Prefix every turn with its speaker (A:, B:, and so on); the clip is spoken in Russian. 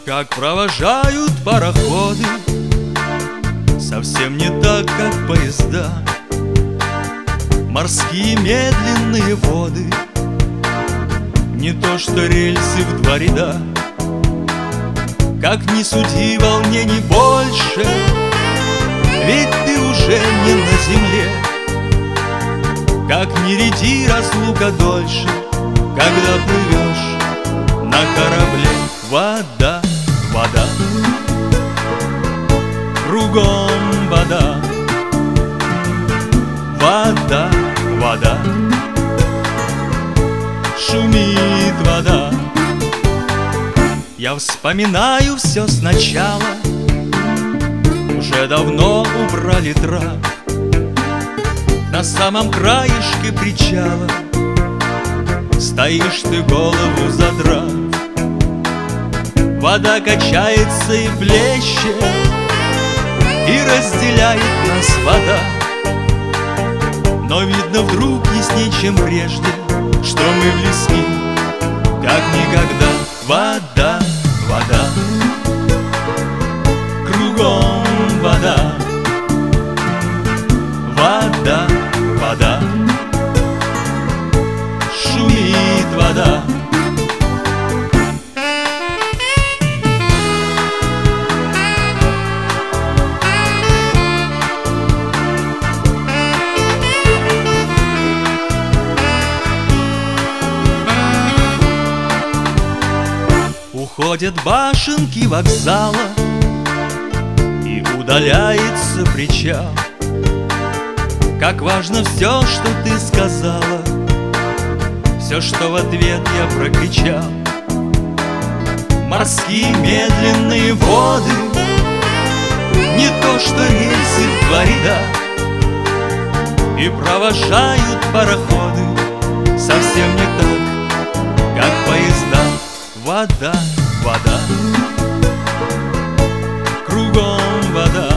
A: как провожают пароходы, совсем не так, как поезда. Морские медленные воды, не то что рельсы в два ряда. Как ни суди, волнений больше, ведь ты уже не на земле. Как ни ряди, разлука дольше, когда плывешь на корабле. Вода, вода, кругом вода. Вода, вода, шумит вода. Я вспоминаю все сначала, уже давно убрали трап. На самом краешке причала стоишь ты, голову задрав. Вода качается и плещет, и разделяет нас вода. Но видно вдруг ясней, чем прежде, что мы близки, как никогда. Вода, вода, кругом вода. Вода, вода, шумит вода. Уходят башенки вокзала, и удаляется причал. Как важно все, что ты сказала, все, что в ответ я прокричал. Морские медленные воды, не то что рельсы в два ряда, и провожают пароходы совсем не так, как поезда. Вода, вода, кругом вода.